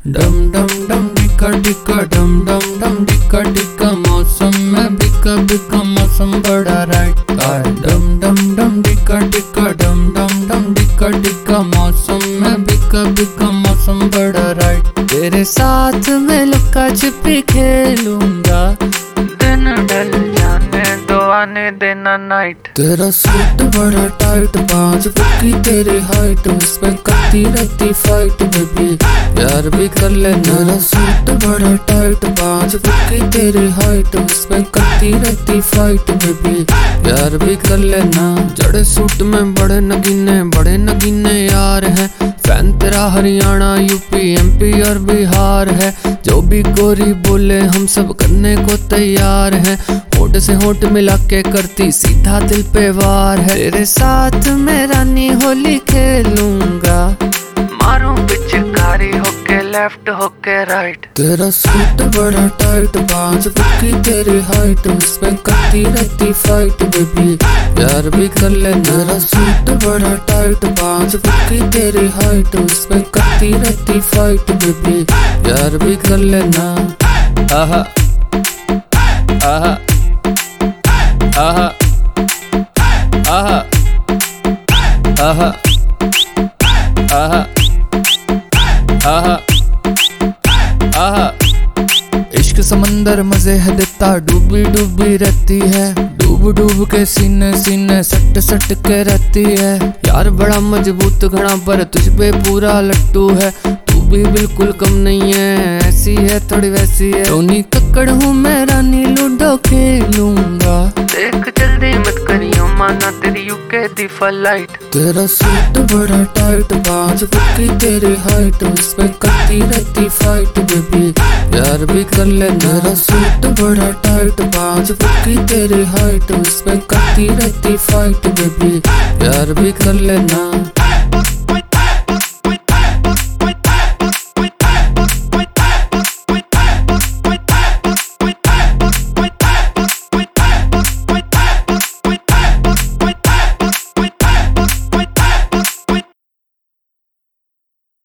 डम डम डम डिका डिका डम डम डम डिका डिका मौसम में बिका बिका मौसम बड़ा राइट है। डम डम डम डिका डिका डम डम डम डिका डिका मौसम में बिका बिका मौसम बड़ा राइट। तेरे साथ मैं लुका छिपी खेलूंगा, दिन ढल जाने दो आने देना नाइट। तेरा सूट बड़ा टाइट, 5 फुट की तेरी हाइट, उस पे करती रहती फाइट बेबी प्यार भी कर लेना। तेरा सूट बड़ा टाइट, 5 फुट की तेरी हाइट, उस पे करती रहती फाइट बेबी प्यार भी कर लेना। जड़े सूट में बड़े नगीने यार हैं, फैन तेरा हरियाणा यूपी एमपी और बिहार है। जो भी गोरी बोले हम सब करने को तैयार हैं, होठ से होठ मिला के करती सीधा दिल पे वार है। तेरे साथ मैं रानी होली खेलूंगा, मारूं पिचकारी होके लेफ्ट होके राइट। तेरा सूट बड़ा टाइट, 5 फुट की तेरी हाइट, उस पे करती रहती फाइट बेबी प्यार भी कर लेना। तेरा सूट बड़ा टाइट, 5 फुट की तेरी हाइट, उस पे करती रहती फाइट बेबी प्यार भी कर लेना। आहा आहा आहा आहा आहा आहा आहा आहा। इश्क समंदर मजे है देता, डूबी डूबी रहती है, डूब डूब के सीने सीने सट सट के रहती है। यार बड़ा मजबूत घड़ा पर तुझ पे पूरा लट्टू है, तू भी बिल्कुल कम नहीं है, ऐसी है थोड़ी वैसी है। टोनी कक्कड़ हूँ मैं, रानी लूडो खेलूंगा, देख जल्दी मत करियो माना तेरी यूके दी फ्लाइट। तेरा सूट बड़ा टाइट, 5 फुट की तेरी हाइट, उस पे करती रहती फाइट बेबी प्यार भी कर लेना। तेरा सूट बड़ा टाइट, 5 फुट की तेरी हाइट, उस पे करती रहती फाइट बेबी प्यार भी कर लेना।